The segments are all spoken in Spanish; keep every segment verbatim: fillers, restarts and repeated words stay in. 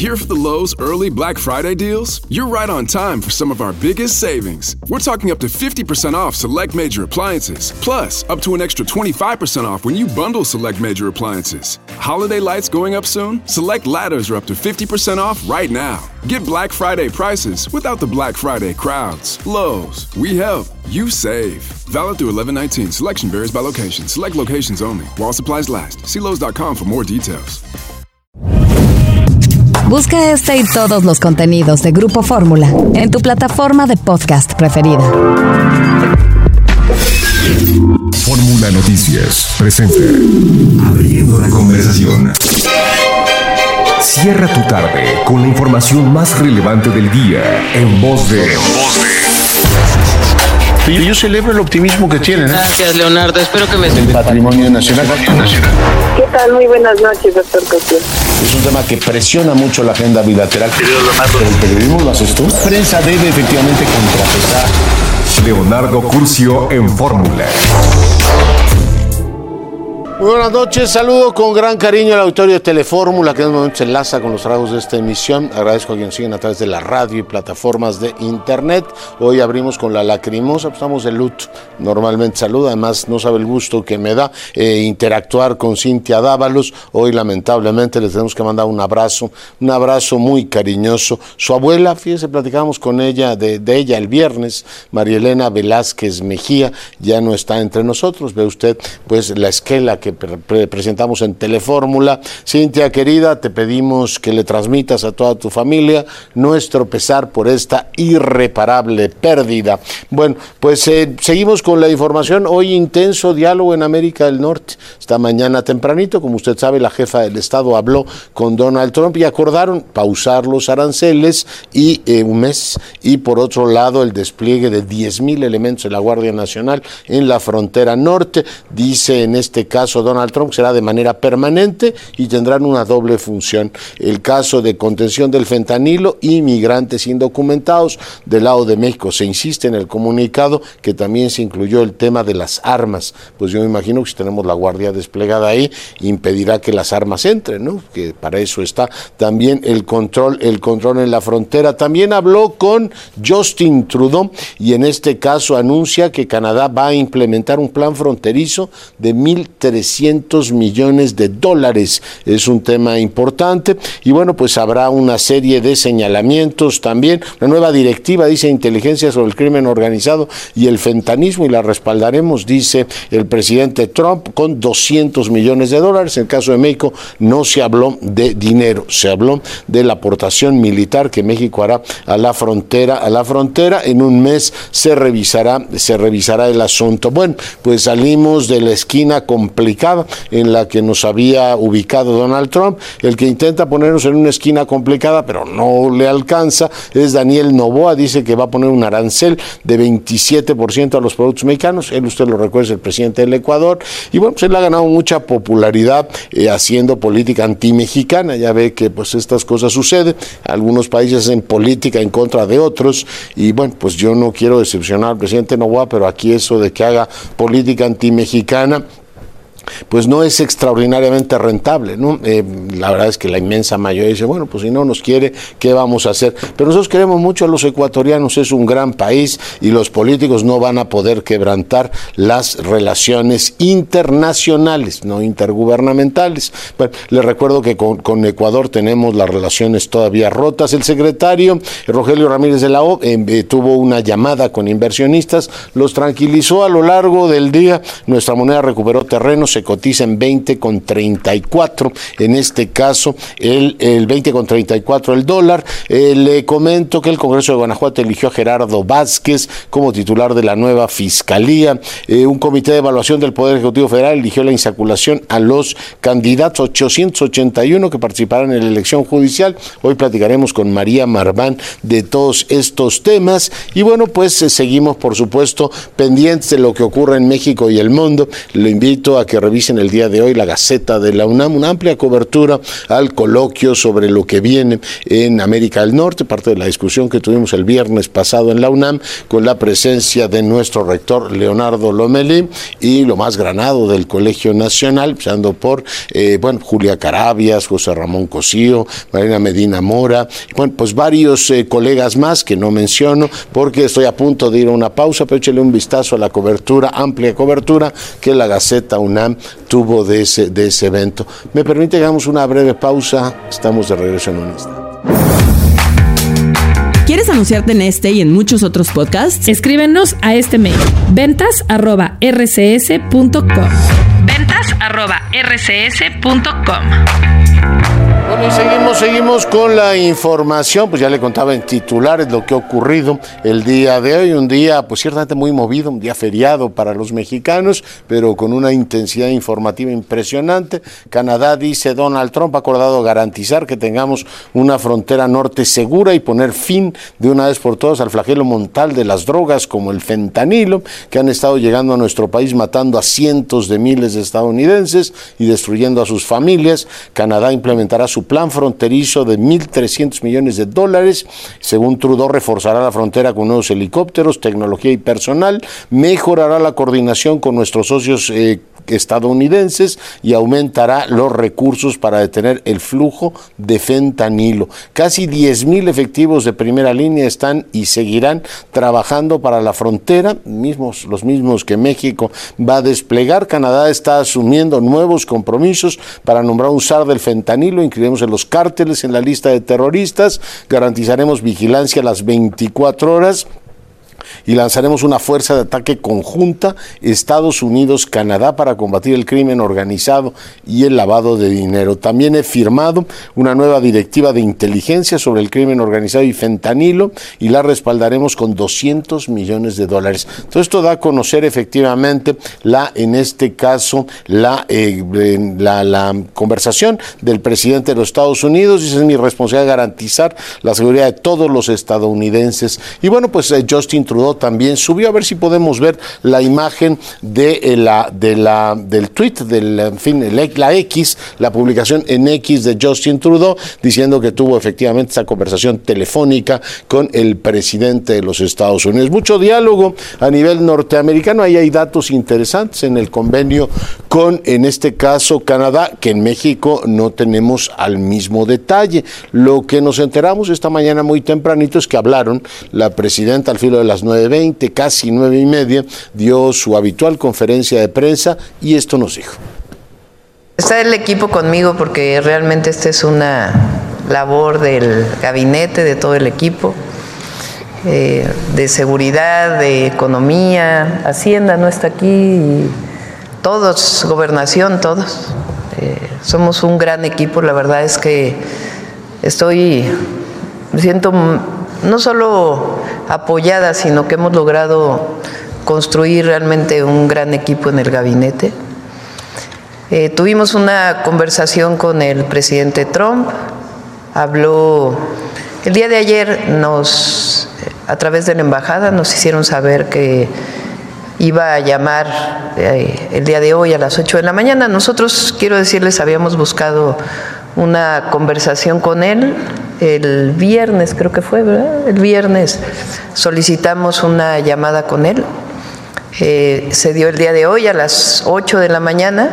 Here for the Lowe's early Black Friday deals? You're right on time for some of our biggest savings. We're talking up to fifty percent off select major appliances, plus up to an extra twenty-five percent off when you bundle select major appliances. Holiday lights going up soon? Select ladders are up to fifty percent off right now. Get Black Friday prices without the Black Friday crowds. Lowe's, we help, you save. Valid through eleven nineteen. Selection varies by location. Select locations only. While supplies last. See Lowe's dot com for more details. Busca este y todos los contenidos de Grupo Fórmula en tu plataforma de podcast preferida. Fórmula Noticias presenta Abriendo la Conversación. Cierra tu tarde con la información más relevante del día en voz de... En voz de... Yo celebro el optimismo que tienen. ¿eh? Gracias, Leonardo. Espero que me... El patrimonio nacional. ¿Qué tal? Muy buenas noches, doctor Cosío. Es un tema que presiona mucho la agenda bilateral. Pero el periodismo lo haces tú. La prensa debe efectivamente contrapesar. Leonardo Curcio en Fórmula. Muy buenas noches, saludo con gran cariño al auditorio de Telefórmula que en este momento se enlaza con los trabajos de esta emisión. Agradezco a quienes siguen a través de la radio y plataformas de internet. Hoy abrimos con la lacrimosa, pues estamos de luto. Normalmente saludo, además no sabe el gusto que me da eh, interactuar con Cintia Dávalos. Hoy lamentablemente les tenemos que mandar un abrazo, un abrazo muy cariñoso. Su abuela, fíjese, platicamos con ella, de, de ella el viernes, María Elena Velázquez Mejía, ya no está entre nosotros. Ve usted pues la esquela que Pre- presentamos en Telefórmula. Cintia querida, te pedimos que le transmitas a toda tu familia nuestro pesar por esta irreparable pérdida. Bueno, pues eh, seguimos con la información. Hoy intenso diálogo en América del Norte. Esta mañana tempranito, como usted sabe, la jefa del Estado habló con Donald Trump y acordaron pausar los aranceles y eh, un mes, y por otro lado el despliegue de diez mil elementos de la Guardia Nacional en la frontera norte. Dice en este caso Donald Trump será de manera permanente y tendrán una doble función. El caso de contención del fentanilo y migrantes indocumentados del lado de México. Se insiste en el comunicado que también se incluyó el tema de las armas. Pues yo me imagino que si tenemos la guardia desplegada ahí, impedirá que las armas entren, ¿no? Que para eso está también el control, el control en la frontera. También habló con Justin Trudeau y en este caso anuncia que Canadá va a implementar un plan fronterizo de mil trescientos millones de dólares. Es un tema importante y bueno, pues habrá una serie de señalamientos también. La nueva directiva dice inteligencia sobre el crimen organizado y el fentanismo y la respaldaremos, dice el presidente Trump, con doscientos millones de dólares. En el caso de México no se habló de dinero, se habló de la aportación militar que México hará a la frontera, a la frontera. En un mes se revisará, se revisará el asunto. Bueno, pues salimos de la esquina complicada en la que nos había ubicado Donald Trump. El que intenta ponernos en una esquina complicada, pero no le alcanza, es Daniel Noboa. Dice que va a poner un arancel de veintisiete por ciento a los productos mexicanos. Él, usted lo recuerda, es el presidente del Ecuador. Y bueno, pues él ha ganado mucha popularidad eh, haciendo política antimexicana. Ya ve que pues estas cosas suceden. Algunos países hacen política en contra de otros. Y bueno, pues yo no quiero decepcionar al presidente Noboa, pero aquí eso de que haga política antimexicana pues no es extraordinariamente rentable, ¿no? Eh, la verdad es que la inmensa mayoría dice, bueno, pues si no nos quiere, ¿qué vamos a hacer? Pero nosotros queremos mucho a los ecuatorianos, es un gran país y los políticos no van a poder quebrantar las relaciones internacionales, no intergubernamentales. Bueno, les recuerdo que con, con Ecuador tenemos las relaciones todavía rotas. El secretario Rogelio Ramírez de la O eh, tuvo una llamada con inversionistas, los tranquilizó a lo largo del día. Nuestra moneda recuperó terreno, se cotiza en veinte con treinta y cuatro, en este caso el, el veinte con treinta y cuatro el dólar. Eh, le comento que el Congreso de Guanajuato eligió a Gerardo Vázquez como titular de la nueva Fiscalía. Eh, un comité de evaluación del Poder Ejecutivo Federal eligió la insaculación a los candidatos ochocientos ochenta y uno que participarán en la elección judicial. Hoy platicaremos con María Marván de todos estos temas y bueno, pues eh, seguimos por supuesto pendientes de lo que ocurre en México y el mundo. Lo invito a que revisen el día de hoy la Gaceta de la UNAM, una amplia cobertura al coloquio sobre lo que viene en América del Norte, parte de la discusión que tuvimos el viernes pasado en la UNAM, con la presencia de nuestro rector Leonardo Lomelí y lo más granado del Colegio Nacional, empezando por eh, bueno, Julia Carabias, José Ramón Cosío, Marina Medina Mora, bueno, pues varios eh, colegas más que no menciono porque estoy a punto de ir a una pausa, pero échale un vistazo a la cobertura, amplia cobertura que la Gaceta UNAM tuvo de ese, de ese evento. ¿Me permite que hagamos una breve pausa? Estamos de regreso en un instante. ¿Quieres anunciarte en este y en muchos otros podcasts? Escríbenos a este mail, ventas arroba r c s punto com. ventas arroba r c s punto com. Bueno, y seguimos, seguimos con la información, pues ya le contaba en titulares lo que ha ocurrido el día de hoy, un día pues ciertamente muy movido, un día feriado para los mexicanos, pero con una intensidad informativa impresionante. Canadá, dice Donald Trump, ha acordado garantizar que tengamos una frontera norte segura y poner fin de una vez por todas al flagelo mortal de las drogas como el fentanilo, que han estado llegando a nuestro país matando a cientos de miles de estadounidenses y destruyendo a sus familias. Canadá implementará su plan fronterizo de mil trescientos millones de dólares. Según Trudeau, reforzará la frontera con nuevos helicópteros, tecnología y personal, mejorará la coordinación con nuestros socios eh, estadounidenses y aumentará los recursos para detener el flujo de fentanilo. Casi diez mil efectivos de primera línea están y seguirán trabajando para la frontera, mismos, los mismos que México va a desplegar. Canadá está asumiendo nuevos compromisos para nombrar un zar del fentanilo, incluiremos en los cárteles en la lista de terroristas, garantizaremos vigilancia a las veinticuatro horas y lanzaremos una fuerza de ataque conjunta Estados Unidos-Canadá para combatir el crimen organizado y el lavado de dinero. También he firmado una nueva directiva de inteligencia sobre el crimen organizado y fentanilo y la respaldaremos con doscientos millones de dólares. Todo esto da a conocer efectivamente la, en este caso, la, eh, la, la conversación del presidente de los Estados Unidos. Dice: es mi responsabilidad garantizar la seguridad de todos los estadounidenses. Y bueno, pues eh, Justin Trudeau también subió, a ver si podemos ver la imagen de la de la del tweet del en fin la X, la publicación en X de Justin Trudeau, diciendo que tuvo efectivamente esa conversación telefónica con el presidente de los Estados Unidos. Mucho diálogo a nivel norteamericano, ahí hay datos interesantes en el convenio con, en este caso, Canadá, que en México no tenemos al mismo detalle. Lo que nos enteramos esta mañana muy tempranito es que hablaron la presidenta al filo de las nueve veinte, casi nueve y media, dio su habitual conferencia de prensa y esto nos dijo. Está el equipo conmigo porque realmente esta es una labor del gabinete, de todo el equipo, eh, de seguridad, de economía, Hacienda no está aquí, y todos, gobernación, todos. Eh, somos un gran equipo, la verdad es que estoy, me siento no solo apoyada, sino que hemos logrado construir realmente un gran equipo en el gabinete. Eh, tuvimos una conversación con el presidente Trump, habló, el día de ayer nos, a través de la embajada, nos hicieron saber que iba a llamar eh, el día de hoy a las ocho de la mañana. Nosotros, quiero decirles, habíamos buscado una conversación con él el viernes, creo que fue, ¿verdad? El viernes solicitamos una llamada con él, eh, se dio el día de hoy a las ocho de la mañana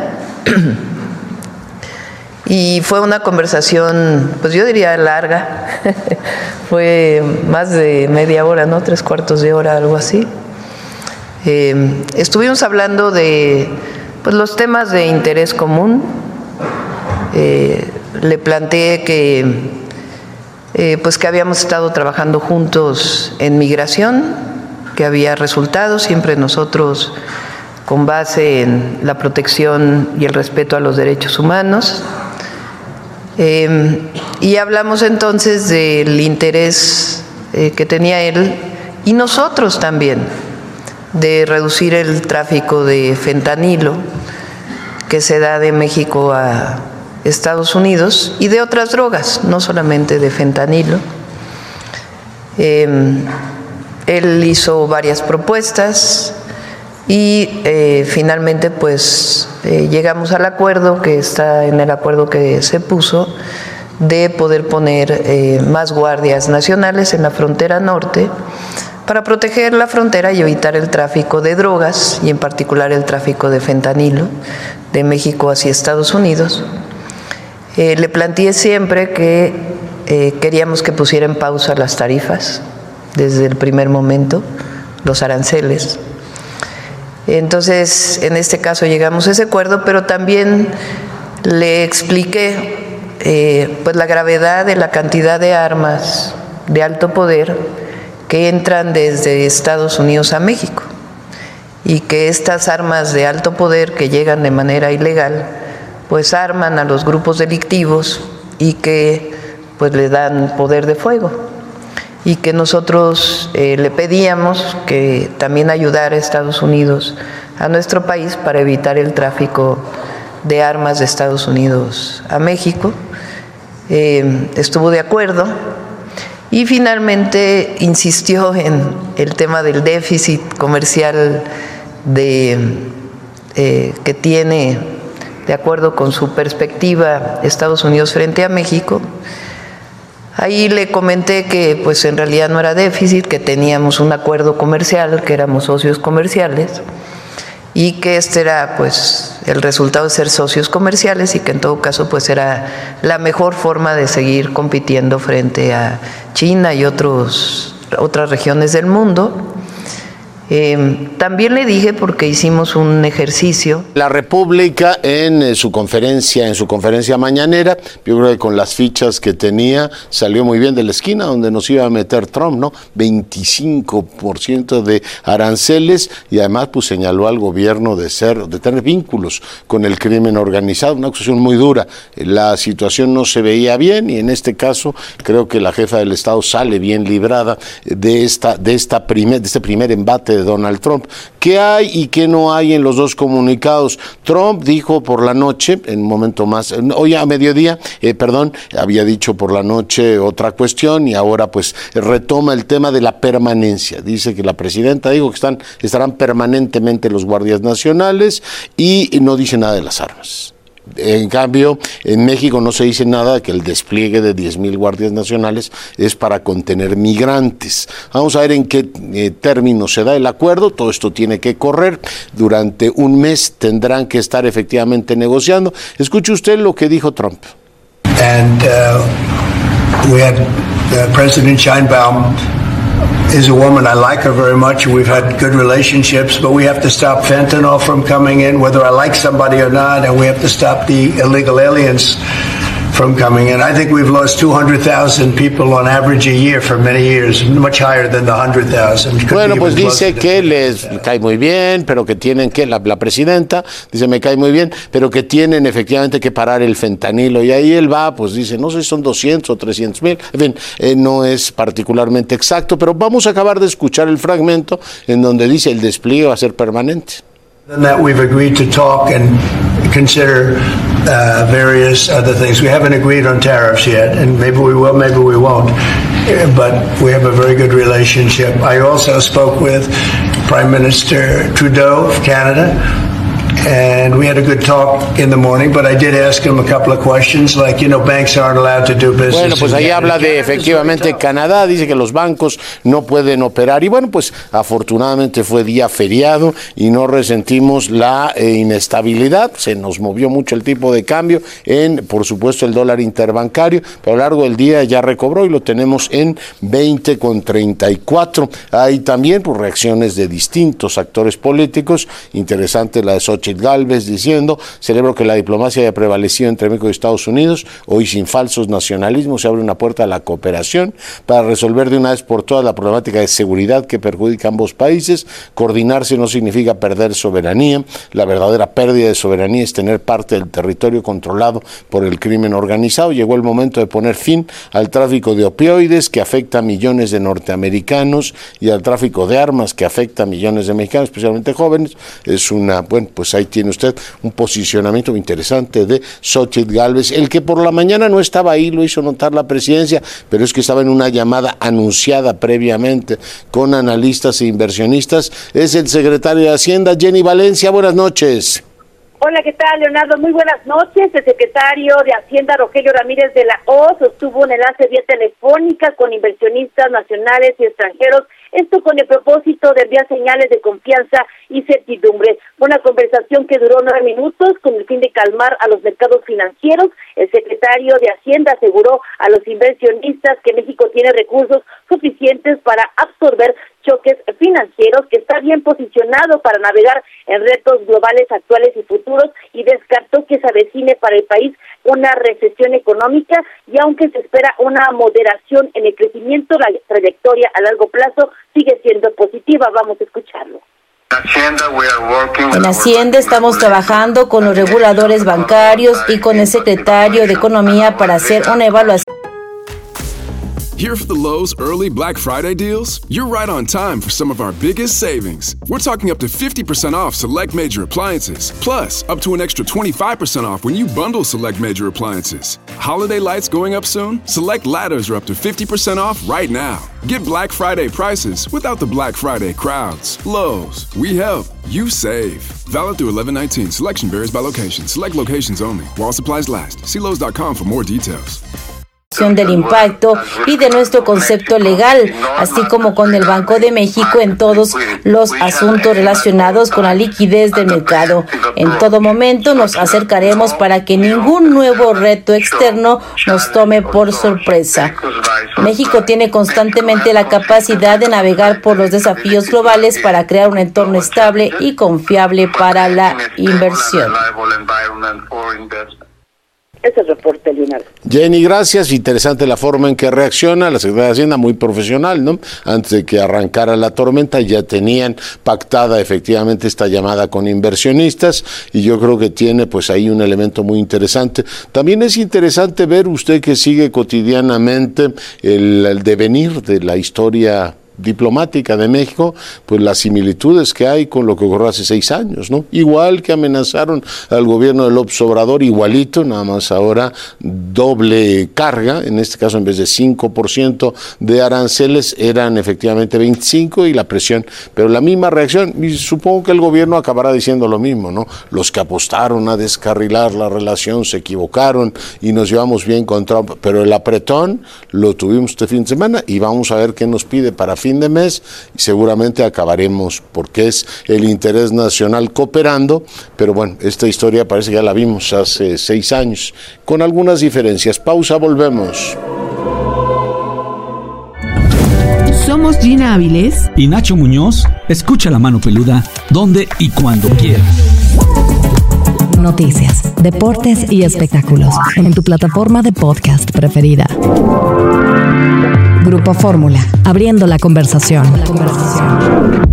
y fue una conversación, pues yo diría larga, fue más de media hora, ¿no? Tres cuartos de hora, algo así. Eh, estuvimos hablando de pues, los temas de interés común. Eh, le planteé que Eh, pues que habíamos estado trabajando juntos en migración, que había resultados, siempre nosotros con base en la protección y el respeto a los derechos humanos. Eh, y hablamos entonces del interés eh, que tenía él y nosotros también de reducir el tráfico de fentanilo que se da de México a Estados Unidos y de otras drogas, no solamente de fentanilo. Eh, él hizo varias propuestas, Y eh, finalmente pues eh, llegamos al acuerdo, que está en el acuerdo que se puso, de poder poner eh, más guardias nacionales en la frontera norte para proteger la frontera y evitar el tráfico de drogas, y en particular el tráfico de fentanilo de México hacia Estados Unidos. Eh, le planteé siempre que eh, queríamos que pusiera en pausa las tarifas desde el primer momento, los aranceles. Entonces, en este caso llegamos a ese acuerdo, pero también le expliqué eh, pues la gravedad de la cantidad de armas de alto poder que entran desde Estados Unidos a México, y que estas armas de alto poder que llegan de manera ilegal pues arman a los grupos delictivos y que pues le dan poder de fuego, y que nosotros eh, le pedíamos que también ayudara a Estados Unidos, a nuestro país, para evitar el tráfico de armas de Estados Unidos a México. Eh, estuvo de acuerdo y finalmente insistió en el tema del déficit comercial de, eh, que tiene, de acuerdo con su perspectiva, Estados Unidos frente a México. Ahí le comenté que pues en realidad no era déficit, que teníamos un acuerdo comercial, que éramos socios comerciales, y que este era pues el resultado de ser socios comerciales, y que en todo caso pues era la mejor forma de seguir compitiendo frente a China y otros, otras regiones del mundo. Eh, también le dije, porque hicimos un ejercicio. La República en eh, su conferencia, en su conferencia mañanera, yo creo que con las fichas que tenía salió muy bien de la esquina donde nos iba a meter Trump, ¿no? veinticinco por ciento de aranceles, y además pues señaló al gobierno de ser, de tener vínculos con el crimen organizado, una acusación muy dura. La situación no se veía bien, y en este caso creo que la jefa del Estado sale bien librada de esta, de esta primer, de este primer embate de Donald Trump. ¿Qué hay y qué no hay en los dos comunicados? Trump dijo por la noche, en un momento más, hoy a mediodía, eh, perdón, había dicho por la noche otra cuestión, y ahora pues retoma el tema de la permanencia. Dice que la presidenta dijo que están, estarán permanentemente los guardias nacionales, y no dice nada de las armas. En cambio, en México no se dice nada de que el despliegue de diez mil guardias nacionales es para contener migrantes. Vamos a ver en qué eh, términos se da el acuerdo. Todo esto tiene que correr. Durante un mes tendrán que estar efectivamente negociando. Escuche usted lo que dijo Trump. And uh, we had uh, President Sheinbaum is a woman. I like her very much. We've had good relationships, but we have to stop fentanyl from coming in, whether I like somebody or not, and we have to stop the illegal aliens from coming in. I think we've lost two hundred thousand people on average a year for many years, much higher than the one hundred thousand. Bueno, pues dice que les cae muy bien, pero que tienen que, la, la presidenta dice, me cae muy bien, pero que tienen efectivamente que parar el fentanilo. Y ahí él va, pues dice, no sé si son doscientos o trescientos mil, en fin, eh, no es particularmente exacto, pero vamos a acabar de escuchar el fragmento en donde dice el despliegue va a ser permanente. Than that, we've agreed to talk and consider uh, various other things. We haven't agreed on tariffs yet, and maybe we will, maybe we won't. But we have a very good relationship. I also spoke with Prime Minister Trudeau of Canada, and we had a good talk in the morning, but I did ask him a couple of questions, like, you know, banks aren't allowed to do business. Bueno, pues ahí habla de efectivamente Canadá, dice que los bancos no pueden operar, y bueno, pues afortunadamente fue día feriado y no resentimos la eh, inestabilidad, se nos movió mucho el tipo de cambio en, por supuesto, el dólar interbancario, pero a lo largo del día ya recobró y lo tenemos en veinte con treinta y cuatro. Hay también pues, reacciones de distintos actores políticos, interesante la de Xochitl Gálvez diciendo, celebro que la diplomacia haya prevalecido entre México y Estados Unidos, hoy sin falsos nacionalismos se abre una puerta a la cooperación para resolver de una vez por todas la problemática de seguridad que perjudica a ambos países. Coordinarse no significa perder soberanía, la verdadera pérdida de soberanía es tener parte del territorio controlado por el crimen organizado. Llegó el momento de poner fin al tráfico de opioides que afecta a millones de norteamericanos y al tráfico de armas que afecta a millones de mexicanos, especialmente jóvenes. Es una, bueno, pues hay ahí tiene usted un posicionamiento interesante de Xóchitl Gálvez. El que por la mañana no estaba ahí, lo hizo notar la presidencia, pero es que estaba en una llamada anunciada previamente con analistas e inversionistas, es el secretario de Hacienda, Jenny Valencia. Buenas noches. Hola, ¿qué tal, Leonardo? Muy buenas noches. El secretario de Hacienda, Rogelio Ramírez de la O, sostuvo un enlace vía telefónica con inversionistas nacionales y extranjeros, esto con el propósito de enviar señales de confianza y certidumbre. Una conversación que duró nueve minutos con el fin de calmar a los mercados financieros. El secretario de Hacienda aseguró a los inversionistas que México tiene recursos suficientes para absorber choques financieros, que está bien posicionado para navegar en retos globales actuales y futuros, y descartó que se avecine para el país una recesión económica, y aunque se espera una moderación en el crecimiento, la trayectoria a largo plazo sigue siendo positiva. Vamos a escucharlo. En Hacienda estamos trabajando con los reguladores bancarios y con el secretario de Economía para hacer una evaluación. Here for the Lowe's early Black Friday deals? You're right on time for some of our biggest savings. We're talking up to fifty percent off select major appliances, plus up to an extra twenty-five percent off when you bundle select major appliances. Holiday lights going up soon? Select ladders are up to fifty percent off right now. Get Black Friday prices without the Black Friday crowds. Lowe's, we help, you save. Valid through eleven nineteen. Selection varies by location. Select locations only. While supplies last. See Lowe's dot com for more details. Del impacto y de nuestro concepto legal, así como con el Banco de México en todos los asuntos relacionados con la liquidez del mercado. En todo momento nos acercaremos para que ningún nuevo reto externo nos tome por sorpresa. México tiene constantemente la capacidad de navegar por los desafíos globales para crear un entorno estable y confiable para la inversión. Ese es el reporte, Leonardo. Jenny, gracias. Interesante la forma en que reacciona la Secretaría de Hacienda, muy profesional, ¿no? Antes de que arrancara la tormenta ya tenían pactada efectivamente esta llamada con inversionistas, y yo creo que tiene pues ahí un elemento muy interesante. También es interesante ver, usted que sigue cotidianamente el, el devenir de la historia diplomática de México, pues las similitudes que hay con lo que ocurrió hace seis años, ¿no? Igual que amenazaron al gobierno de López Obrador, igualito, nada más ahora doble carga, en este caso en vez de cinco por ciento de aranceles eran efectivamente veinticinco, y la presión, pero la misma reacción, y supongo que el gobierno acabará diciendo lo mismo, ¿no? Los que apostaron a descarrilar la relación se equivocaron y nos llevamos bien con Trump, pero el apretón lo tuvimos este fin de semana y vamos a ver qué nos pide para fin de mes, y seguramente acabaremos, porque es el interés nacional cooperando, pero bueno, esta historia parece que ya la vimos hace seis años, con algunas diferencias. Pausa, volvemos. Somos Gina Áviles y Nacho Muñoz. Escucha La Mano Peluda donde y cuando quieras. Noticias, deportes y espectáculos en tu plataforma de podcast preferida. Grupo Fórmula, abriendo la conversación. La conversación.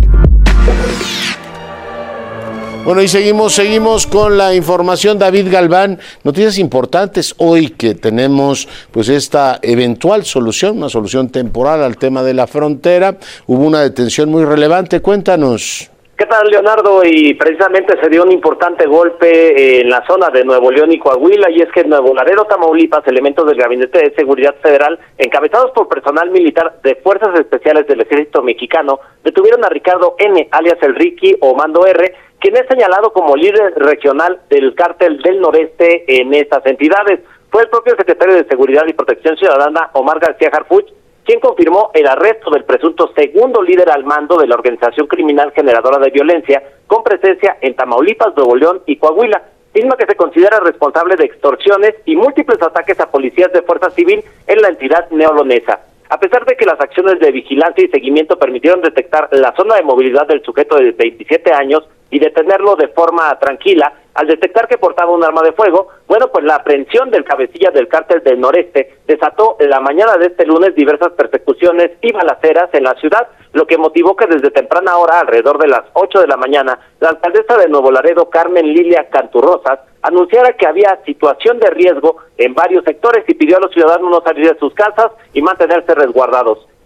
Bueno, y seguimos, seguimos con la información. David Galván, noticias importantes hoy que tenemos pues esta eventual solución, una solución temporal al tema de la frontera. Hubo una detención muy relevante, cuéntanos. ¿Qué tal, Leonardo? Y precisamente se dio un importante golpe en la zona de Nuevo León y Coahuila, y es que en Nuevo Laredo, Tamaulipas, elementos del Gabinete de Seguridad Federal, encabezados por personal militar de Fuerzas Especiales del Ejército Mexicano, detuvieron a Ricardo N., alias El Ricky o Mando R., quien es señalado como líder regional del Cártel del Noreste en estas entidades. Fue el propio secretario de Seguridad y Protección Ciudadana, Omar García Harfuch, quien confirmó el arresto del presunto segundo líder al mando de la organización criminal generadora de violencia, con presencia en Tamaulipas, Nuevo León y Coahuila, misma que se considera responsable de extorsiones y múltiples ataques a policías de fuerza civil en la entidad neolonesa. A pesar de que las acciones de vigilancia y seguimiento permitieron detectar la zona de movilidad del sujeto de veintisiete años y detenerlo de forma tranquila, al detectar que portaba un arma de fuego, bueno, pues la aprehensión del cabecilla del Cártel del Noreste desató en la mañana de este lunes diversas persecuciones y balaceras en la ciudad, lo que motivó que desde temprana hora, alrededor de las ocho de la mañana, la alcaldesa de Nuevo Laredo, Carmen Lilia Canturrosas, anunciara que había situación de riesgo en varios sectores y pidió a los ciudadanos no salir de sus casas y mantenerse resguardados.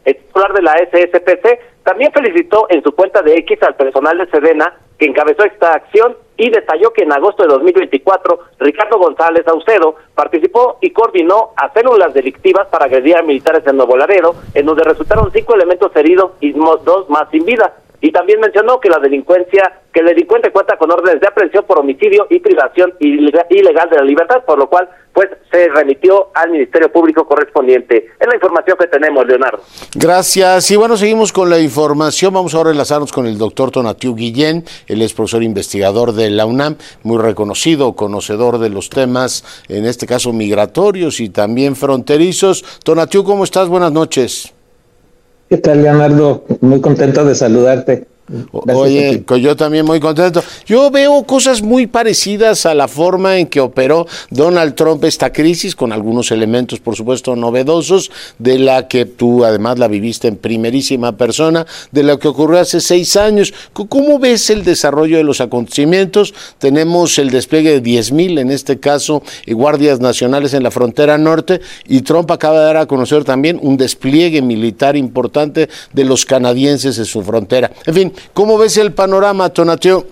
el titular de la S S P C, también felicitó en su cuenta de X al personal de Sedena que encabezó esta acción y detalló que en agosto de dos mil veinticuatro Ricardo González Saucedo participó y coordinó a células delictivas para agredir a militares en Nuevo Laredo, en donde resultaron cinco elementos heridos y dos más sin vida. Y también mencionó que la delincuencia, que el delincuente cuenta con órdenes de aprehensión por homicidio y privación ilegal de la libertad, por lo cual pues se remitió al Ministerio Público correspondiente. Es la información que tenemos, Leonardo. Gracias. Y bueno, seguimos con la información. Vamos ahora a enlazarnos con el doctor Tonatiuh Guillén. Él es profesor investigador de la UNAM, muy reconocido, conocedor de los temas, en este caso migratorios y también fronterizos. Tonatiuh, ¿cómo estás? Buenas noches. ¿Qué tal, Leonardo? Muy contento de saludarte. Gracias. Oye, yo también muy contento. Yo veo cosas muy parecidas a la forma en que operó Donald Trump esta crisis, con algunos elementos, por supuesto, novedosos, de la que tú además la viviste en primerísima persona, de lo que ocurrió hace seis años. ¿Cómo ves el desarrollo de los acontecimientos? Tenemos el despliegue de diez mil, en este caso, guardias nacionales en la frontera norte, y Trump acaba de dar a conocer también un despliegue militar importante de los canadienses en su frontera. En fin, ¿cómo ves el panorama, Tonatiuh?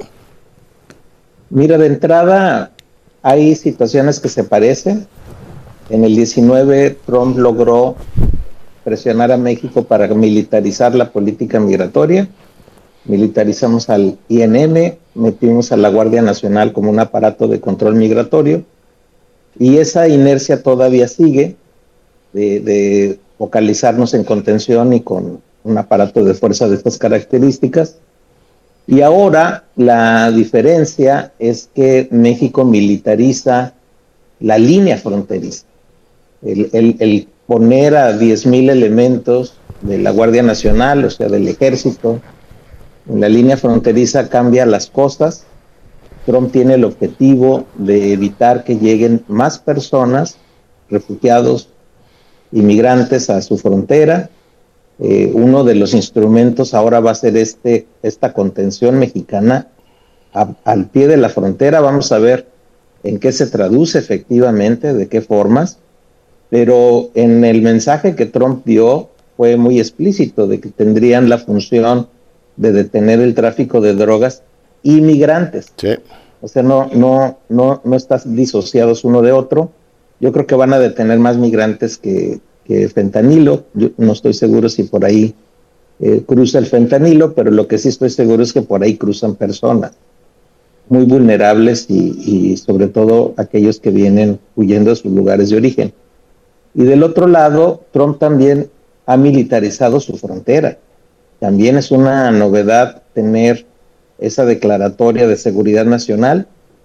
Mira, de entrada hay situaciones que se parecen. En el diecinueve Trump logró presionar a México para militarizar la política migratoria. Militarizamos al I N M, metimos a la Guardia Nacional como un aparato de control migratorio, y esa inercia todavía sigue de, de focalizarnos en contención y con un aparato de fuerza de estas características. Y ahora la diferencia es que México militariza la línea fronteriza. El, el, el poner a diez mil elementos de la Guardia Nacional, o sea, del Ejército, en la línea fronteriza cambia las cosas. Trump tiene el objetivo de evitar que lleguen más personas, refugiados, inmigrantes a su frontera. Eh, uno de los instrumentos ahora va a ser este, esta contención mexicana a, al pie de la frontera. Vamos a ver en qué se traduce efectivamente, de qué formas, pero en el mensaje que Trump dio fue muy explícito de que tendrían la función de detener el tráfico de drogas y migrantes. Sí. O sea, no, no, no, no están disociados uno de otro. Yo creo que van a detener más migrantes que que fentanilo. Yo no estoy seguro si por ahí eh, cruza el fentanilo, pero lo que sí estoy seguro es que por ahí cruzan personas muy vulnerables y, y sobre todo aquellos que vienen huyendo de sus lugares de origen. Y del otro lado, Trump también ha militarizado su frontera. También es una novedad tener esa declaratoria de seguridad nacional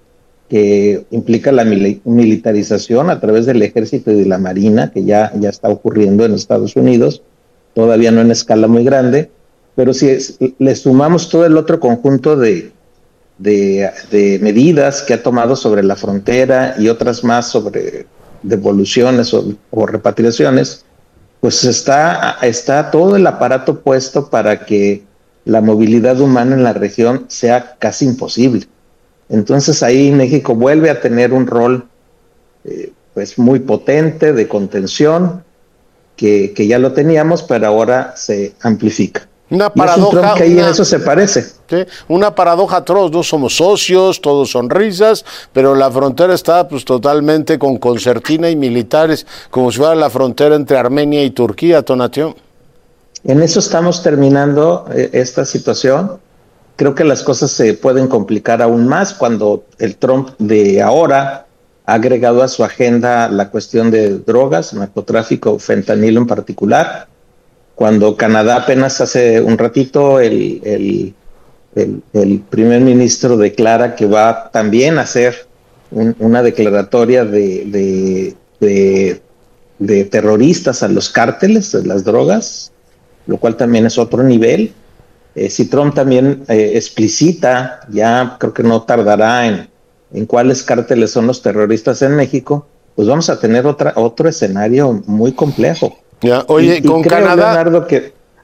que implica la mil- militarización a través del Ejército y de la Marina, que ya, ya está ocurriendo en Estados Unidos, todavía no en escala muy grande, pero si es, le sumamos todo el otro conjunto de, de, de medidas que ha tomado sobre la frontera y otras más sobre devoluciones o, o repatriaciones, pues está, está todo el aparato puesto para que la movilidad humana en la región sea casi imposible. Entonces ahí México vuelve a tener un rol eh, pues muy potente de contención, que, que ya lo teníamos, pero ahora se amplifica. Una y paradoja. Es un Trump que ahí una, en eso se parece. ¿sí? Una paradoja atroz, no somos socios, todos son risas, pero la frontera está pues totalmente con concertina y militares, como si fuera la frontera entre Armenia y Turquía, Tonatiuh. En eso estamos terminando eh, esta situación. Creo que las cosas se pueden complicar aún más cuando el Trump de ahora ha agregado a su agenda la cuestión de drogas, narcotráfico, fentanilo en particular. Cuando Canadá apenas hace un ratito el, el, el, el primer ministro declara que va también a hacer un, una declaratoria de, de, de, de terroristas a los cárteles de las drogas, lo cual también es otro nivel. Eh, si Trump también eh, explicita, ya creo que no tardará en, en cuáles cárteles son los terroristas en México, pues vamos a tener otra, otro escenario muy complejo. Ya, oye, y, con y creo, Canadá... Leonardo, que...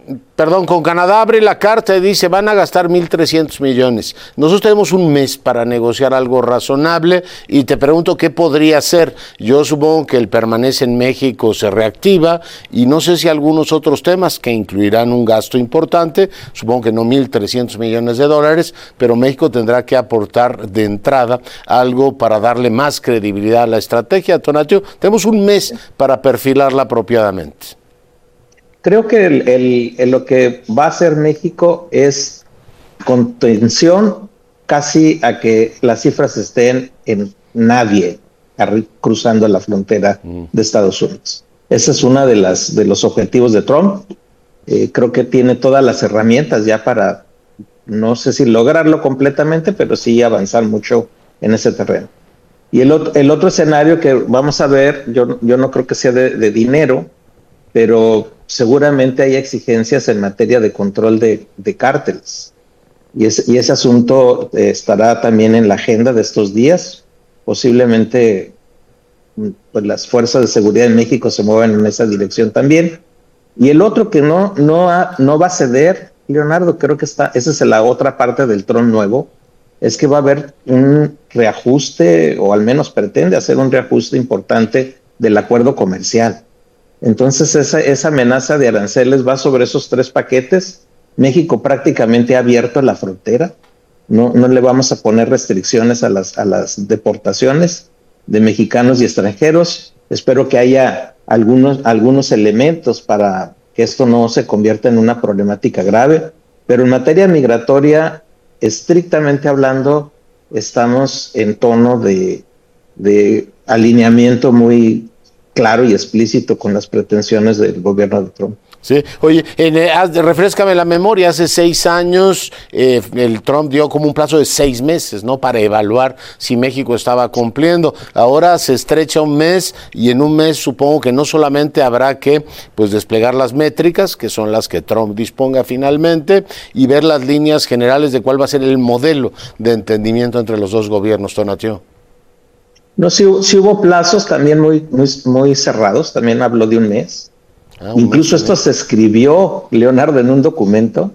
perdón, con Canadá abre la carta y dice van a gastar mil trescientos millones. Nosotros tenemos un mes para negociar algo razonable y te pregunto qué podría ser. Yo supongo que el permanece en México se reactiva y no sé si algunos otros temas que incluirán un gasto importante, supongo que no mil trescientos millones de dólares, pero México tendrá que aportar de entrada algo para darle más credibilidad a la estrategia. Tonatiuh, tenemos un mes para perfilarla apropiadamente. Creo que el, el, el, lo que va a hacer México es contención casi a que las cifras estén en nadie cruzando la frontera mm. de Estados Unidos. Ese es uno de, las, de los objetivos de Trump. Eh, creo que tiene todas las herramientas ya para, no sé si lograrlo completamente, pero sí avanzar mucho en ese terreno. Y el otro, el otro escenario que vamos a ver, yo, yo no creo que sea de, de dinero, pero seguramente hay exigencias en materia de control de, de cárteles. Y, es, y ese asunto eh, estará también en la agenda de estos días. Posiblemente pues, las fuerzas de seguridad en México se muevan en esa dirección también. Y el otro que no, no, ha, no va a ceder, Leonardo, creo que está, esa es la otra parte del Trump nuevo, es que va a haber un reajuste, o al menos pretende hacer un reajuste importante del acuerdo comercial. Entonces esa, esa amenaza de aranceles va sobre esos tres paquetes. México prácticamente ha abierto la frontera, no, no le vamos a poner restricciones a las, a las deportaciones de mexicanos y extranjeros. Espero que haya algunos, algunos elementos para que esto no se convierta en una problemática grave, pero en materia migratoria, estrictamente hablando, estamos en tono de, de alineamiento muy claro y explícito con las pretensiones del gobierno de Trump. Sí, oye, en, eh, refréscame la memoria, hace seis años eh, el Trump dio como un plazo de seis meses, ¿no? Para evaluar si México estaba cumpliendo. Ahora se estrecha un mes y en un mes supongo que no solamente habrá que pues desplegar las métricas, que son las que Trump disponga finalmente, y ver las líneas generales de cuál va a ser el modelo de entendimiento entre los dos gobiernos, Tonatiuh. No, sí, sí hubo plazos también muy, muy, muy cerrados, también habló de un mes. Ah, un Incluso mes, esto mes. se escribió, Leonardo, en un documento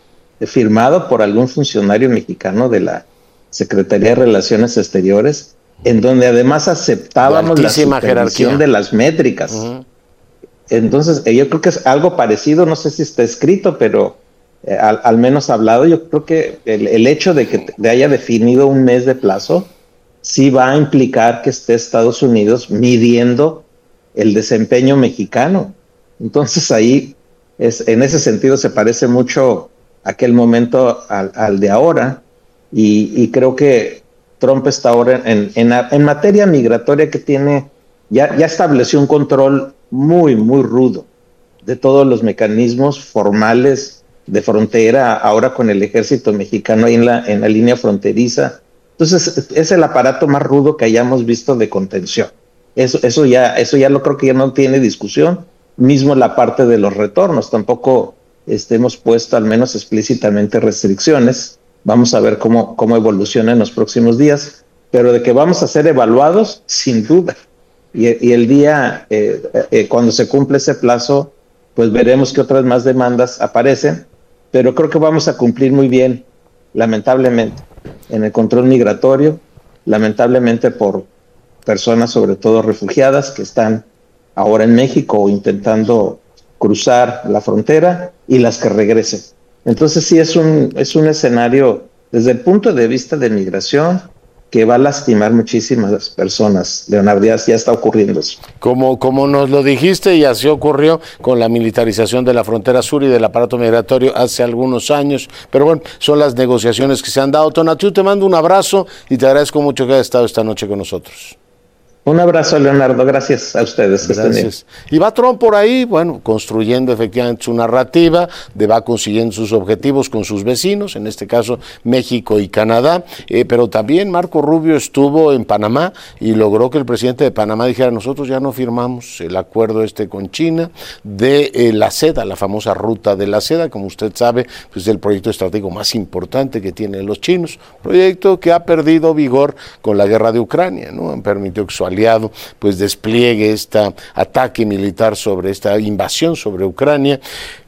firmado por algún funcionario mexicano de la Secretaría de Relaciones Exteriores, en donde además aceptábamos la supervisión de las métricas. Uh-huh. Entonces, eh, yo creo que es algo parecido, no sé si está escrito, pero eh, al, al menos hablado, yo creo que el, el hecho de que te haya definido un mes de plazo sí va a implicar que esté Estados Unidos midiendo el desempeño mexicano. Entonces ahí, es, en ese sentido, se parece mucho aquel momento al, al de ahora, y, y creo que Trump está ahora en, en, en materia migratoria que tiene, ya, ya estableció un control muy, muy rudo de todos los mecanismos formales de frontera, ahora con el ejército mexicano ahí en la, en la línea fronteriza. Entonces, es el aparato más rudo que hayamos visto de contención. Eso, eso, ya, eso ya lo creo que ya no tiene discusión. Mismo la parte de los retornos, tampoco este, hemos puesto al menos explícitamente restricciones. Vamos a ver cómo, cómo evoluciona en los próximos días, pero de que vamos a ser evaluados, sin duda. Y, y el día, eh, eh, cuando se cumple ese plazo, pues veremos que otras más demandas aparecen, pero creo que vamos a cumplir muy bien, lamentablemente, en el control migratorio, lamentablemente por personas, sobre todo refugiadas, que están ahora en México intentando cruzar la frontera, y las que regresen. Entonces sí es un, es un escenario desde el punto de vista de migración que va a lastimar muchísimas personas. Leonardo, ya, ya está ocurriendo eso. Como, como nos lo dijiste, y así ocurrió con la militarización de la frontera sur y del aparato migratorio hace algunos años. Pero bueno, son las negociaciones que se han dado. Tonatiuh, te mando un abrazo y te agradezco mucho que hayas estado esta noche con nosotros. Un abrazo, Leonardo, gracias a ustedes. Gracias. Y va Trump por ahí, bueno, construyendo efectivamente su narrativa, de va consiguiendo sus objetivos con sus vecinos, en este caso México y Canadá, eh, pero también Marco Rubio estuvo en Panamá y logró que el presidente de Panamá dijera: nosotros ya no firmamos el acuerdo este con China de eh, la seda, la famosa ruta de la seda, como usted sabe, pues es el proyecto estratégico más importante que tienen los chinos, proyecto que ha perdido vigor con la guerra de Ucrania, ¿no? Han permitido que su aliado pues despliegue este ataque militar sobre esta invasión sobre Ucrania,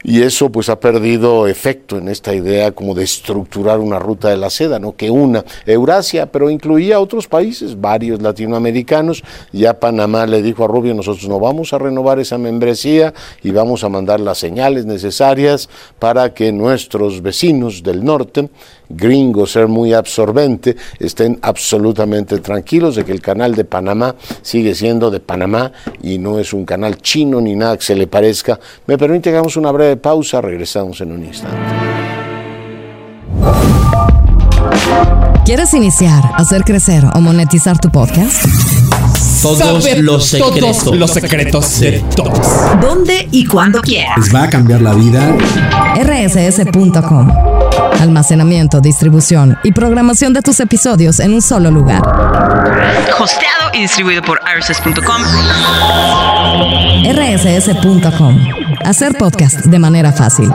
y eso pues ha perdido efecto en esta idea como de estructurar una ruta de la seda, ¿no? Que una Eurasia, pero incluía a otros países, varios latinoamericanos. Ya Panamá le dijo a Rubio, nosotros no vamos a renovar esa membresía y vamos a mandar las señales necesarias para que nuestros vecinos del norte, gringos, ser muy absorbente, estén absolutamente tranquilos de que el canal de Panamá sigue siendo de Panamá y no es un canal chino ni nada que se le parezca. Me permite que hagamos una breve pausa, regresamos en un instante. ¿Quieres iniciar, hacer crecer o monetizar tu podcast? Todos Saber los secretos. Todos los secretos de todos. ¿Dónde y cuándo quieras? ¿Les va a cambiar la vida? R S S punto com. Almacenamiento, distribución y programación de tus episodios en un solo lugar. Hosteado y distribuido por R S S punto com. R S S punto com. Hacer podcast de manera fácil.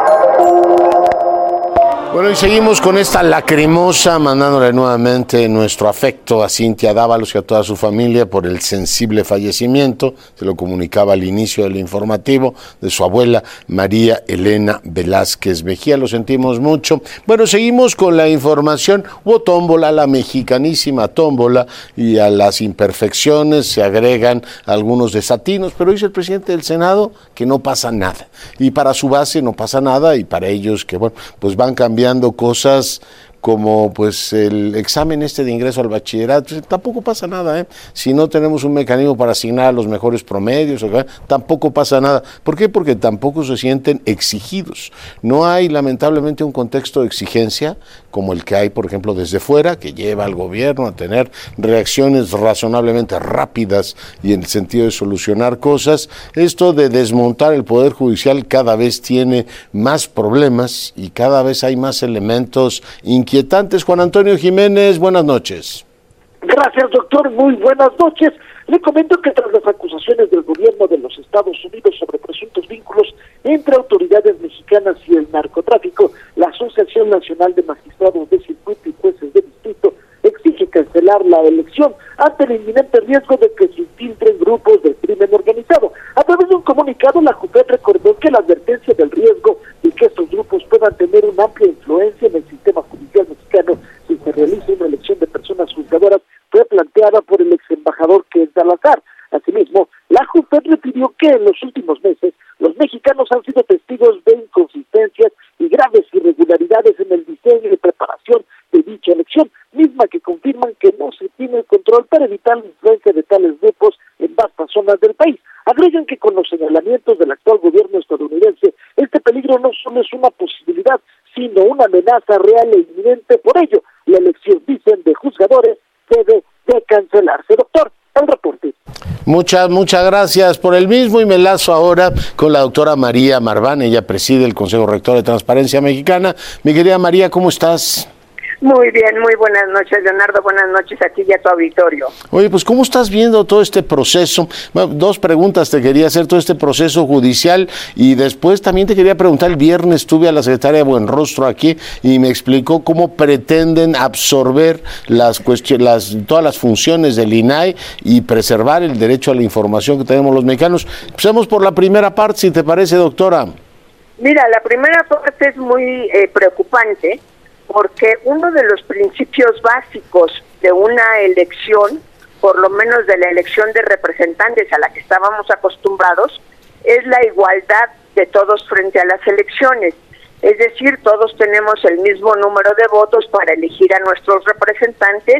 Bueno, y seguimos con esta lacrimosa, mandándole nuevamente nuestro afecto a Cintia Dávalos y a toda su familia por el sensible fallecimiento, se lo comunicaba al inicio del informativo, de su abuela María Elena Velázquez Mejía. Lo sentimos mucho. Bueno, seguimos con la información. Hubo tómbola, la mexicanísima tómbola, y a las imperfecciones se agregan algunos desatinos, pero dice el presidente del Senado que no pasa nada. Y para su base no pasa nada, y para ellos que, bueno, pues van cambiando cosas como pues el examen este de ingreso al bachillerato, pues, tampoco pasa nada, ¿eh? Si no tenemos un mecanismo para asignar los mejores promedios, ¿okay? Tampoco pasa nada. ¿Por qué? Porque tampoco se sienten exigidos. No hay lamentablemente un contexto de exigencia como el que hay, por ejemplo, desde fuera, que lleva al gobierno a tener reacciones razonablemente rápidas y en el sentido de solucionar cosas. Esto de desmontar el Poder Judicial cada vez tiene más problemas y cada vez hay más elementos inquietantes. Juan Antonio Jiménez, buenas noches. Gracias, doctor. Muy buenas noches. Le comento que tras las acusaciones del gobierno de los Estados Unidos sobre presuntos vínculos entre autoridades mexicanas y el narcotráfico, la Asociación Nacional de Magistrados de Circuito y Jueces de Distrito exige cancelar la elección ante el inminente riesgo de que se infiltren grupos del crimen organizado. A través de un comunicado, la JUPET recordó que la advertencia del riesgo de que estos grupos puedan tener una amplia influencia en el sistema judicial mexicano si se realiza una elección de personas juzgadoras fue planteada por el ex embajador Ken Salazar. Asimismo, la JUPET refirió que en los últimos meses los mexicanos han sido testigos de inconsistencias y graves irregularidades en el diseño y preparación de dicha elección, misma que confirman que no se tiene el control para evitar la influencia de tales grupos en vastas zonas del país. Agregan que con los señalamientos del actual gobierno estadounidense, este peligro no solo es una posibilidad, sino una amenaza real e inminente. Por ello, la elección, dicen, de juzgadores debe de cancelarse. Doctor, el reporte. Muchas, muchas gracias por el mismo, y me lazo ahora con la doctora María Marván. Ella preside el Consejo Rector de Transparencia Mexicana. Mi querida María, ¿cómo estás? Muy bien, muy buenas noches, Leonardo, buenas noches a ti y a tu auditorio. Oye, pues ¿cómo estás viendo todo este proceso? Bueno, dos preguntas te quería hacer, todo este proceso judicial, y después también te quería preguntar, el viernes tuve a la secretaria Buenrostro aquí y me explicó cómo pretenden absorber las cuestiones, las, todas las funciones del I N A I y preservar el derecho a la información que tenemos los mexicanos. Empecemos por la primera parte, si te parece, doctora. Mira, la primera parte es muy eh, preocupante, porque uno de los principios básicos de una elección, por lo menos de la elección de representantes a la que estábamos acostumbrados, es la igualdad de todos frente a las elecciones. Es decir, todos tenemos el mismo número de votos para elegir a nuestros representantes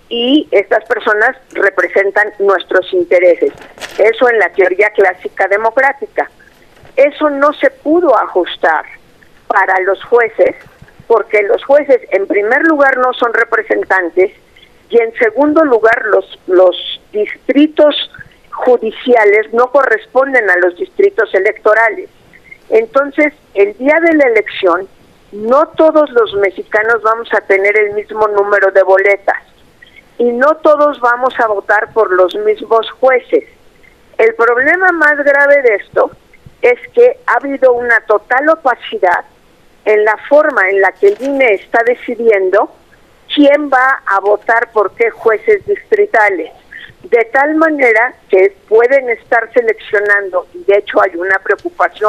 y estas personas representan nuestros intereses. Eso en la teoría clásica democrática. Eso no se pudo ajustar para los jueces, porque los jueces en primer lugar no son representantes y en segundo lugar los, los distritos judiciales no corresponden a los distritos electorales. Entonces, el día de la elección, no todos los mexicanos vamos a tener el mismo número de boletas y no todos vamos a votar por los mismos jueces. El problema más grave de esto es que ha habido una total opacidad en la forma en la que el I N E está decidiendo quién va a votar por qué jueces distritales, de tal manera que pueden estar seleccionando, y de hecho hay una preocupación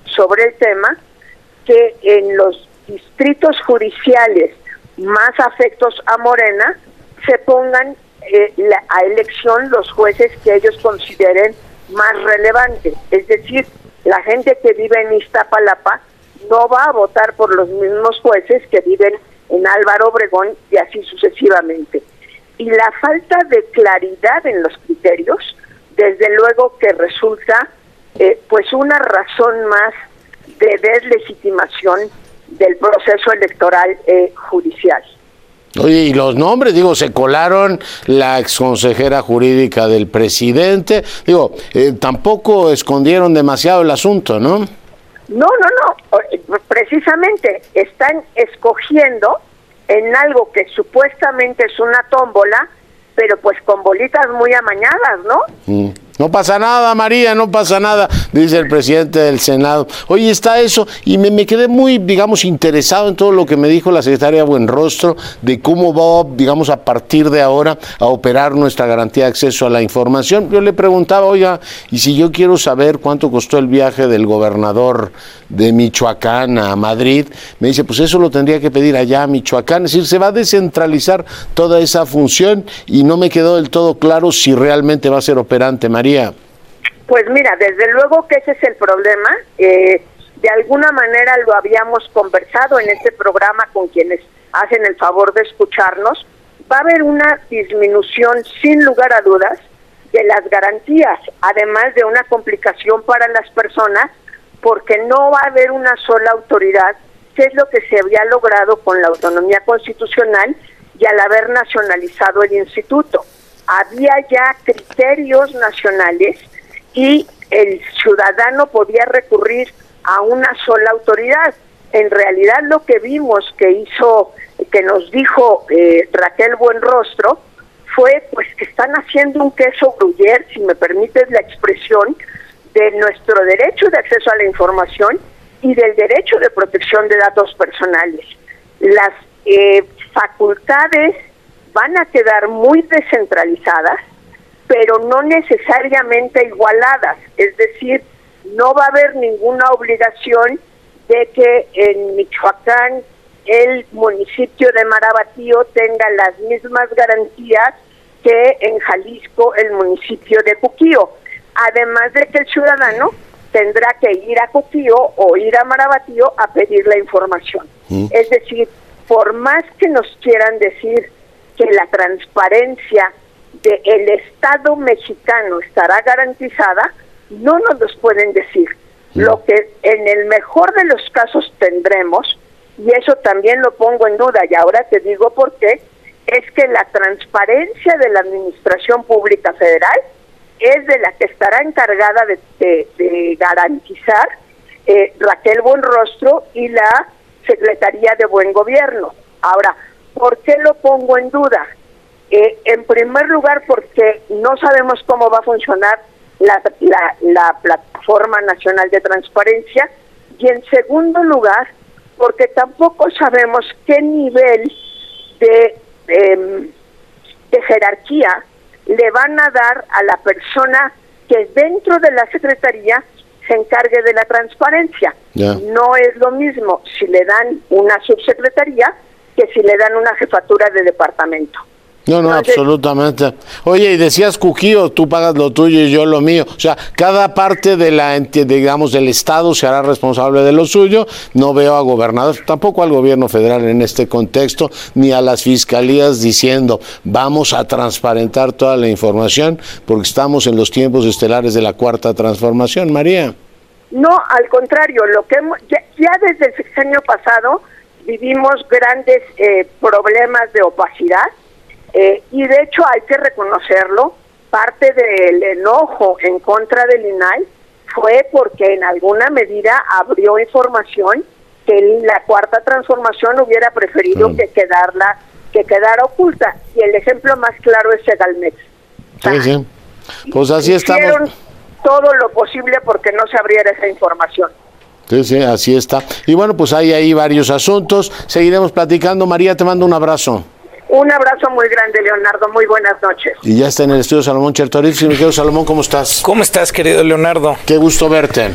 sobre el tema, que en los distritos judiciales más afectos a Morena se pongan eh, la, a elección los jueces que ellos consideren más relevantes. Es decir, la gente que vive en Iztapalapa no va a votar por los mismos jueces que viven en Álvaro Obregón y así sucesivamente. Y la falta de claridad en los criterios, desde luego que resulta eh, pues una razón más de deslegitimación del proceso electoral eh, judicial. Oye, y los nombres, digo, se colaron la exconsejera jurídica del presidente, digo, eh, tampoco escondieron demasiado el asunto, ¿no? No, no, no, precisamente están escogiendo en algo que supuestamente es una tómbola, pero pues con bolitas muy amañadas, ¿no? Mm. No pasa nada, María, no pasa nada, dice el presidente del Senado. Oye, está eso, y me, me quedé muy, digamos, interesado en todo lo que me dijo la secretaria Buenrostro, de cómo va, digamos, a partir de ahora a operar nuestra garantía de acceso a la información. Yo le preguntaba, oiga, y si yo quiero saber cuánto costó el viaje del gobernador de Michoacán a Madrid, me dice, pues eso lo tendría que pedir allá a Michoacán, es decir, se va a descentralizar toda esa función y no me quedó del todo claro si realmente va a ser operante, María. Pues mira, desde luego que ese es el problema. Eh, de alguna manera lo habíamos conversado en este programa con quienes hacen el favor de escucharnos. Va a haber una disminución, sin lugar a dudas, de las garantías, además de una complicación para las personas, porque no va a haber una sola autoridad, que es lo que se había logrado con la autonomía constitucional y al haber nacionalizado el instituto. Había ya criterios nacionales y el ciudadano podía recurrir a una sola autoridad. En realidad lo que vimos que hizo, que nos dijo eh, Raquel Buenrostro, fue pues que están haciendo un queso gruyere, si me permites la expresión, de nuestro derecho de acceso a la información y del derecho de protección de datos personales. Las eh, facultades van a quedar muy descentralizadas, pero no necesariamente igualadas, es decir, no va a haber ninguna obligación de que en Michoacán el municipio de Marabatío tenga las mismas garantías que en Jalisco el municipio de Cuquío, además de que el ciudadano tendrá que ir a Cuquío o ir a Marabatío a pedir la información. Mm. Es decir, por más que nos quieran decir que la transparencia del Estado mexicano estará garantizada, no nos los pueden decir. Mm. Lo que en el mejor de los casos tendremos, y eso también lo pongo en duda, y ahora te digo por qué, es que la transparencia de la Administración Pública Federal es de la que estará encargada de, de, de garantizar eh, Raquel Buenrostro y la Secretaría de Buen Gobierno. Ahora, ¿por qué lo pongo en duda? Eh, en primer lugar, porque no sabemos cómo va a funcionar la, la, la Plataforma Nacional de Transparencia, y en segundo lugar, porque tampoco sabemos qué nivel de, eh, de jerarquía le van a dar a la persona que dentro de la Secretaría se encargue de la transparencia. Yeah. No es lo mismo si le dan una subsecretaría que si le dan una jefatura de departamento. No, no, Entonces, absolutamente. Oye, y decías Cuquío, tú pagas lo tuyo y yo lo mío. O sea, cada parte de la, digamos, del Estado se hará responsable de lo suyo. No veo a gobernadores, tampoco al gobierno federal en este contexto, ni a las fiscalías diciendo vamos a transparentar toda la información porque estamos en los tiempos estelares de la cuarta transformación, María. No, al contrario, lo que hemos, ya, ya desde el sexenio pasado vivimos grandes eh, problemas de opacidad. Eh, y de hecho hay que reconocerlo, parte del enojo en contra del I N A I fue porque en alguna medida abrió información que la cuarta transformación hubiera preferido mm. que quedarla que quedara oculta, y el ejemplo más claro es Segalmex. Sí, sí. Pues así estamos. Hicieron todo lo posible porque no se abriera esa información. Sí, sí, así está. Y bueno, pues hay ahí varios asuntos, seguiremos platicando. María, te mando un abrazo. Un abrazo muy grande, Leonardo. Muy buenas noches. Y ya está en el estudio Salomón Chertorivsky. Mi querido Salomón, ¿cómo estás? ¿Cómo estás, querido Leonardo? Qué gusto verte.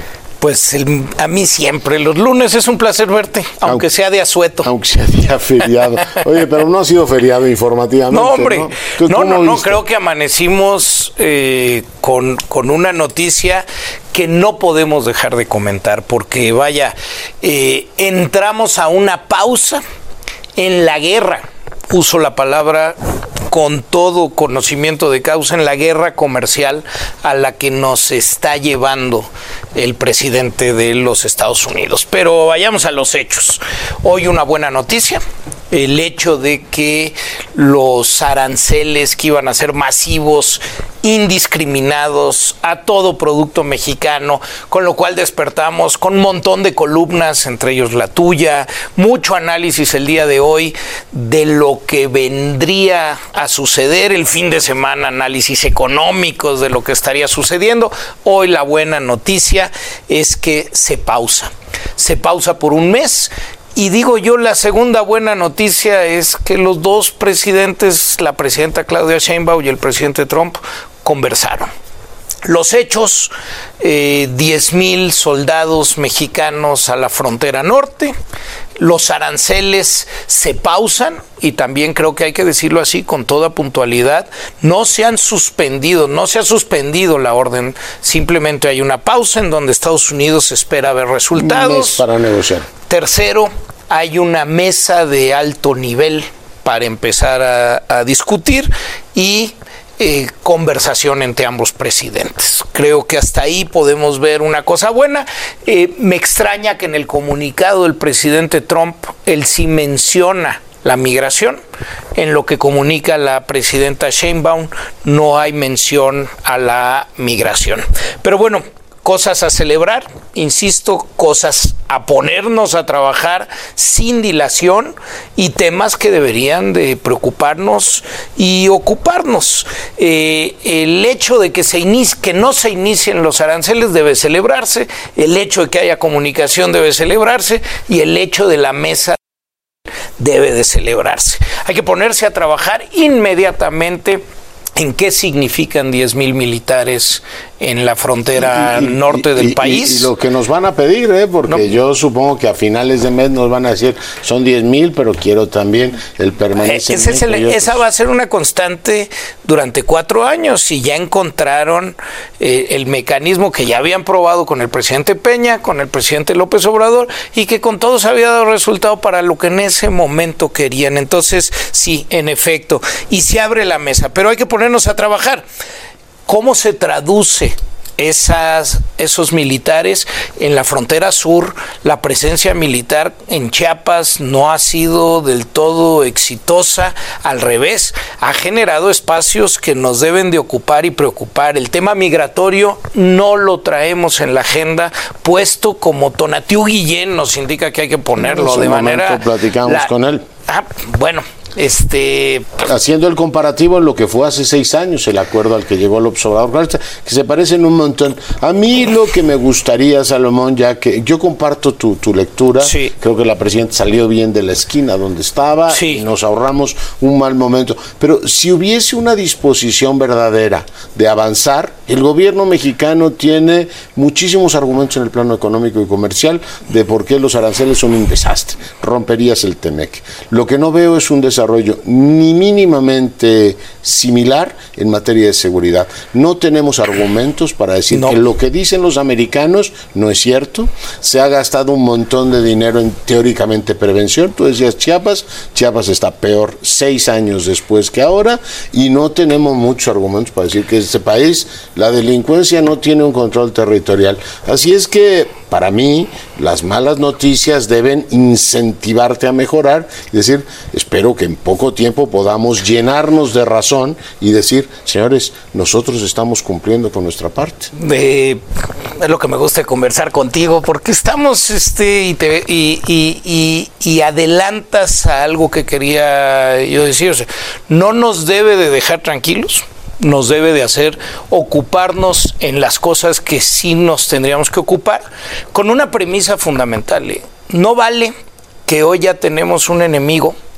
Pues el, a mí siempre, los lunes es un placer verte, aunque, aunque sea de asueto. Aunque sea día feriado. Oye, pero no ha sido feriado informativamente. No, hombre, no, no, no, no, creo que amanecimos eh, con, con una noticia que no podemos dejar de comentar, porque vaya, eh, entramos a una pausa en la guerra. Uso la palabra con todo conocimiento de causa, en la guerra comercial a la que nos está llevando el presidente de los Estados Unidos. Pero vayamos a los hechos. Hoy una buena noticia, el hecho de que los aranceles que iban a ser masivos, indiscriminados a todo producto mexicano, con lo cual despertamos con un montón de columnas, entre ellos la tuya, mucho análisis el día de hoy de lo que vendría a suceder el fin de semana, análisis económicos de lo que estaría sucediendo. Hoy la buena noticia es que se pausa, se pausa por un mes. Y digo yo, la segunda buena noticia es que los dos presidentes, la presidenta Claudia Sheinbaum y el presidente Trump, conversaron. Los hechos, eh, diez mil soldados mexicanos a la frontera norte, los aranceles se pausan y también creo que hay que decirlo así con toda puntualidad, no se han suspendido, no se ha suspendido la orden, simplemente hay una pausa en donde Estados Unidos espera ver resultados. Un mes para negociar. Tercero, hay una mesa de alto nivel para empezar a, a discutir y Eh, conversación entre ambos presidentes. Creo que hasta ahí podemos ver una cosa buena. Eh, me extraña que en el comunicado del presidente Trump, él sí menciona la migración. En lo que comunica la presidenta Sheinbaum, no hay mención a la migración. Pero bueno, cosas a celebrar, insisto, cosas a ponernos a trabajar sin dilación y temas que deberían de preocuparnos y ocuparnos. Eh, el hecho de que, se inicie, que no se inicien los aranceles debe celebrarse, el hecho de que haya comunicación debe celebrarse y el hecho de la mesa debe de celebrarse. Hay que ponerse a trabajar inmediatamente en qué significan diez mil militares en la frontera y, y, norte y, del y, país. Y, y lo que nos van a pedir, ¿eh? porque no. yo supongo que a finales de mes nos van a decir, son diez mil, pero quiero también el permanente. Ese es el, esa va a ser una constante durante cuatro años y ya encontraron eh, el mecanismo que ya habían probado con el presidente Peña, con el presidente López Obrador y que con todos había dado resultado para lo que en ese momento querían. Entonces, sí, en efecto, y se abre la mesa, pero hay que ponernos a trabajar. ¿Cómo se traduce esas, esos militares en la frontera sur? La presencia militar en Chiapas no ha sido del todo exitosa, al revés, ha generado espacios que nos deben de ocupar y preocupar. El tema migratorio no lo traemos en la agenda, puesto como Tonatiuh Guillén nos indica que hay que ponerlo de manera... platicamos la, con él. Ah, bueno... Este... Haciendo el comparativo en lo que fue hace seis años, el acuerdo al que llegó el observador, que se parecen un montón. A mí lo que me gustaría, Salomón, ya que yo comparto tu, tu lectura, sí. creo que la presidenta salió bien de la esquina donde estaba sí. y nos ahorramos un mal momento. Pero si hubiese una disposición verdadera de avanzar, el gobierno mexicano tiene muchísimos argumentos en el plano económico y comercial de por qué los aranceles son un desastre. Romperías el Temec. Lo que no veo es un desarrollo ni mínimamente similar en materia de seguridad. No tenemos argumentos para decir no. que lo que dicen los americanos no es cierto. Se ha gastado un montón de dinero en teóricamente prevención. Tú decías Chiapas, Chiapas está peor seis años después que ahora y no tenemos muchos argumentos para decir que este país, la delincuencia no tiene un control territorial. Así es que para mí las malas noticias deben incentivarte a mejorar y decir, espero que en poco tiempo podamos llenarnos de razón y decir, señores, nosotros estamos cumpliendo con nuestra parte. Eh, es lo que me gusta conversar contigo, porque estamos este y, te, y, y, y, y adelantas a algo que quería yo decir. O sea, no nos debe de dejar tranquilos, nos debe de hacer ocuparnos en las cosas que sí nos tendríamos que ocupar, con una premisa fundamental. ¿eh? No vale que hoy ya tenemos un enemigo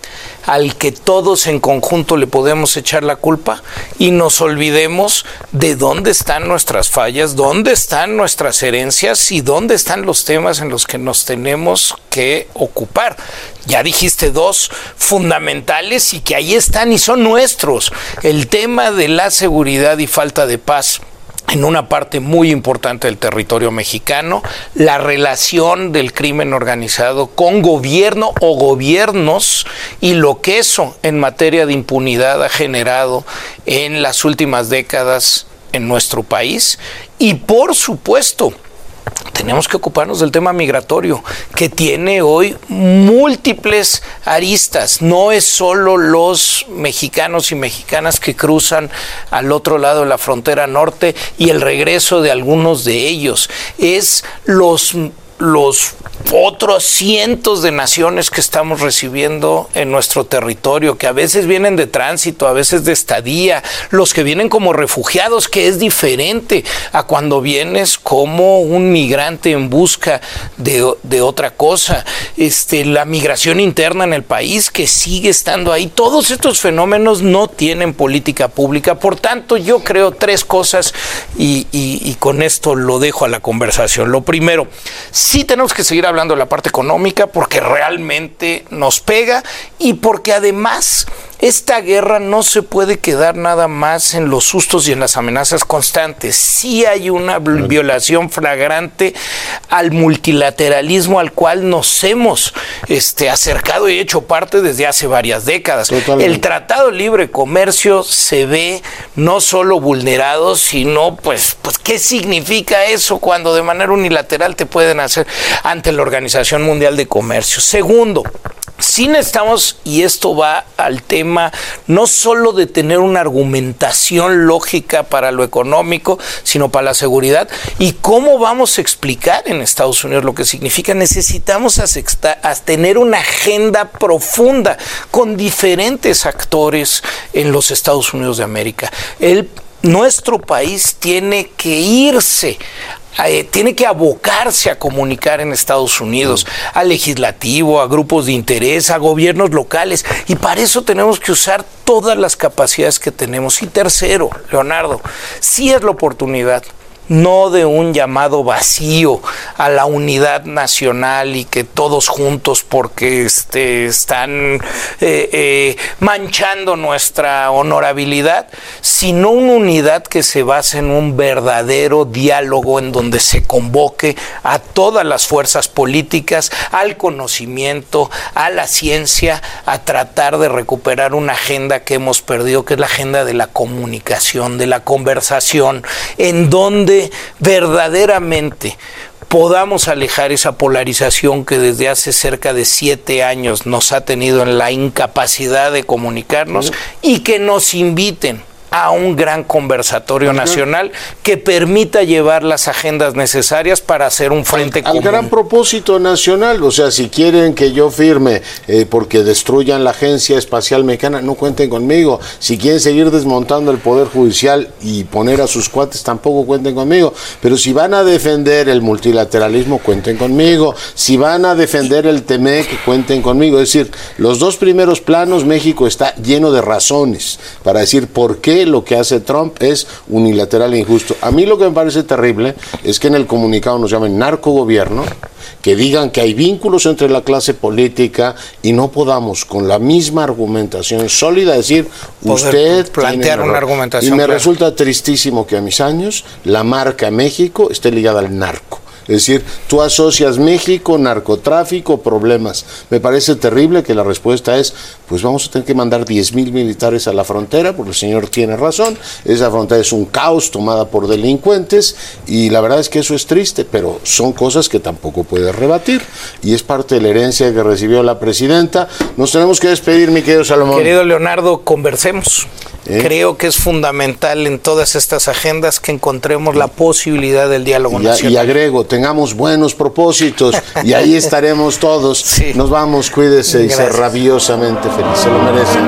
al que todos en conjunto le podemos echar la culpa y nos olvidemos de dónde están nuestras fallas, dónde están nuestras herencias y dónde están los temas en los que nos tenemos que ocupar. Ya dijiste dos fundamentales y que ahí están y son nuestros. El tema de la seguridad y falta de paz en una parte muy importante del territorio mexicano, la relación del crimen organizado con gobierno o gobiernos y lo que eso en materia de impunidad ha generado en las últimas décadas en nuestro país. Y por supuesto, tenemos que ocuparnos del tema migratorio, que tiene hoy múltiples aristas. No es solo los mexicanos y mexicanas que cruzan al otro lado de la frontera norte y el regreso de algunos de ellos. Es los los otros cientos de naciones que estamos recibiendo en nuestro territorio, que a veces vienen de tránsito, a veces de estadía, los que vienen como refugiados, que es diferente a cuando vienes como un migrante en busca de, de otra cosa, este, la migración interna en el país que sigue estando ahí. Todos estos fenómenos no tienen política pública. Por tanto, yo creo tres cosas y, y, y con esto lo dejo a la conversación. Lo primero, sí tenemos que seguir hablando de la parte económica porque realmente nos pega y porque además esta guerra no se puede quedar nada más en los sustos y en las amenazas constantes. Sí hay una violación flagrante al multilateralismo al cual nos hemos este, acercado y hecho parte desde hace varias décadas. Totalmente. El Tratado de Libre Comercio se ve no solo vulnerado, sino pues, pues ¿qué significa eso cuando de manera unilateral te pueden hacer ante la Organización Mundial de Comercio? Segundo, sí necesitamos, y esto va al tema no solo de tener una argumentación lógica para lo económico, sino para la seguridad. ¿Y cómo vamos a explicar en Estados Unidos lo que significa? Necesitamos asexta, a tener una agenda profunda con diferentes actores en los Estados Unidos de América. El, nuestro país tiene que irse Eh, tiene que abocarse a comunicar en Estados Unidos, al legislativo, a grupos de interés, a gobiernos locales, y para eso tenemos que usar todas las capacidades que tenemos. Y tercero, Leonardo, sí es la oportunidad, no de un llamado vacío a la unidad nacional y que todos juntos porque este, están eh, eh, manchando nuestra honorabilidad, sino una unidad que se base en un verdadero diálogo en donde se convoque a todas las fuerzas políticas, al conocimiento, a la ciencia, a tratar de recuperar una agenda que hemos perdido, que es la agenda de la comunicación, de la conversación, en donde verdaderamente podamos alejar esa polarización que desde hace cerca de siete años nos ha tenido en la incapacidad de comunicarnos y que nos inviten a un gran conversatorio nacional que permita llevar las agendas necesarias para hacer un frente al, común. Al gran propósito nacional, o sea, si quieren que yo firme eh, porque destruyan la Agencia Espacial Mexicana, no cuenten conmigo. Si quieren seguir desmontando el Poder Judicial y poner a sus cuates, tampoco cuenten conmigo. Pero si van a defender el multilateralismo, cuenten conmigo. Si van a defender el TEMEC, cuenten conmigo. Es decir, los dos primeros planos, México está lleno de razones para decir por qué lo que hace Trump es unilateral e injusto. A mí lo que me parece terrible es que en el comunicado nos llamen narcogobierno, que digan que hay vínculos entre la clase política y no podamos con la misma argumentación sólida decir usted plantear una argumentación. Y me clara. Resulta tristísimo que a mis años la marca México esté ligada al narco. Es decir, tú asocias México, narcotráfico, problemas. Me parece terrible que la respuesta es, pues vamos a tener que mandar diez mil militares a la frontera, porque el señor tiene razón, esa frontera es un caos tomada por delincuentes, y la verdad es que eso es triste, pero son cosas que tampoco puedes rebatir, y es parte de la herencia que recibió la presidenta. Nos tenemos que despedir, mi querido Salomón. Querido Leonardo, conversemos. ¿Eh? Creo que es fundamental en todas estas agendas que encontremos la posibilidad del diálogo y, nacional. Y agrego, tengamos buenos propósitos y ahí estaremos todos. Sí. Nos vamos, cuídese y sea rabiosamente feliz. Se lo merecen.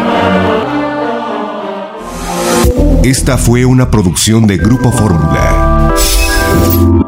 Esta fue una producción de Grupo Fórmula.